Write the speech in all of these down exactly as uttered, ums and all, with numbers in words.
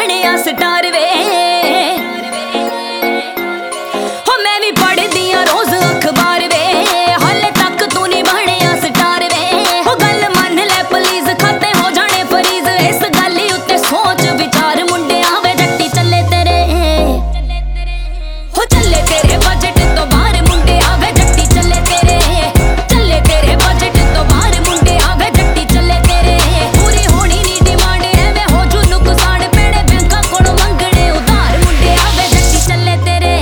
ਬਣਿਆ ਸਟਾਰ ਵੇ ਹੋ ਮੈਂ ਵੀ ਪੜ੍ਹਦੀ ਆ ਰੋਜ਼ ਅਖਬਾਰ ਵੇ ਹਾਲੇ ਤੱਕ ਤੂੰ ਨਹੀਂ ਬਣਿਆ ਸਟਾਰ ਵੇ ਹੋ ਗੱਲ ਮੰਨ ਲੈ ਪਲੀਜ਼ ਖਾਤੇ ਹੋ ਜਾਣੇ ਫਰੀਜ਼ ਇਸ ਗੱਲ ਉੱਤੇ ਸੋਚ ਵਿਚਾਰ ਮੁੰਡਿਆ ਵੇ ਜੱਟੀ ਚੱਲੇ ਤੇਰੇ ਹੋ ਚੱਲੇ ਤੇਰੇ ਬਜਟ ਤੋਂ ਬਾਹਰ ਮੁੰਡਿਆ ਵੇ ਜੱਟੀ ਚੱਲੇ ਤੇਰੇ ਚੱਲੇ ਤੇਰੇ ਬਜਟ ਤੋਂ ਬਾਹਰ ਮੁੰਡਿਆ ਵੇ ਜੱਟੀ ਚੱਲੇ ਤੇਰੇ ਪੂਰੀ ਹੋਣੀ ਨੀ ਡਿਮਾਂਡ ਐਵੇਂ ਹੋ ਜੂ ਨੁਕਸਾਨ ਪੈਣੇ ਬੈਂਕਾਂ ਕੋਲੋਂ ਮੰਗਣੇ ਉਧਾਰ ਮੁੰਡਿਆ ਵੇ ਜੱਟੀ ਚੱਲੇ ਤੇਰੇ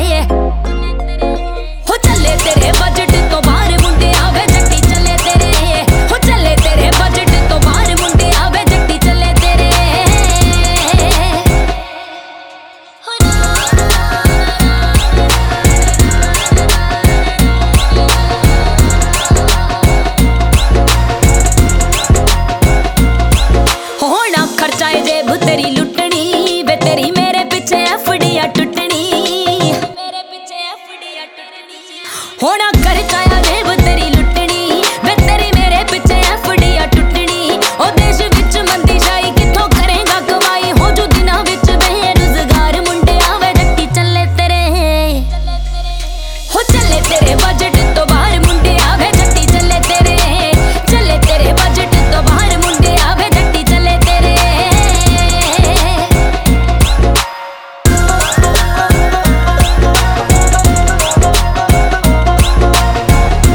ਹੋ ਚੱਲੇ ਤੇਰੇ ਬਜਟ ਤੋਂ ਬਾਹਰ ਮੁੰਡਿਆ ਵੇ ਜੱਟੀ ਚੱਲੇ ਤੇਰੇ ਹੋ ਚੱਲੇ ਤੇਰੇ ਬਜਟ ਤੋਂ ਬਾਹਰ ਮੁੰਡਿਆ ਵੇ ਜੱਟੀ ਚੱਲੇ ਤੇਰੇ ਹੋਣਾ ਖਰਚਾ ਏ ਜੇਬ ਤੇਰੀ ਲੁੱਟਣੀ ਵੇ ਤੇਰੀ ਮੇਰੇ ਪਿੱਛੇ ਐਫਡੀਆ ਟੁੱਟਣੀ ਮੇਰੇ ਪਿੱਛੇ ਐਫਡੀਆ ਟੁੱਟਣੀ ਹੋਣਾ ਖਰਚਾ ਏ ਜੇਬ ਤੇਰੀ ਲੁੱਟਣੀ ਵੇ ਤੇਰੀ ਮੇਰੇ ਪਿੱਛੇ ਐਫਡੀਆ ਟੁੱਟਣੀ ਉਹ ਦੇਸ਼ ਵਿੱਚ ਮੰਦੀ ਸ਼ਾਹੀ ਕਿੱਥੋਂ ਕਰੇਗਾ ਕਮਾਈ ਹੋ ਜੂ ਦਿਨਾਂ ਵਿੱਚ ਬੇਰੁਜ਼ਗਾਰ ਮੁੰਡਿਆ ਵੇ ਜੱਟੀ ਚੱਲੇ ਤੇਰੇ ਹੋ ਚੱਲੇ ਤੇਰੇ ਬਜਟ ਤੋਂ ਬਾਹਰ ਮੁੰਡਿਆ ਵੇ ਜੱਟੀ ਚੱਲੇ ਤੇਰੇ ਚੱਲੇ ਤੇਰੇ ਬਜਟ ਤੋਂ ਬਾਹਰ ਮੁੰਡਿਆ ਵੇ ਜੱਟੀ ਚੱਲੇ ਤੇਰੇ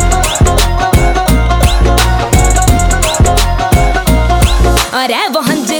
अरे वो हंज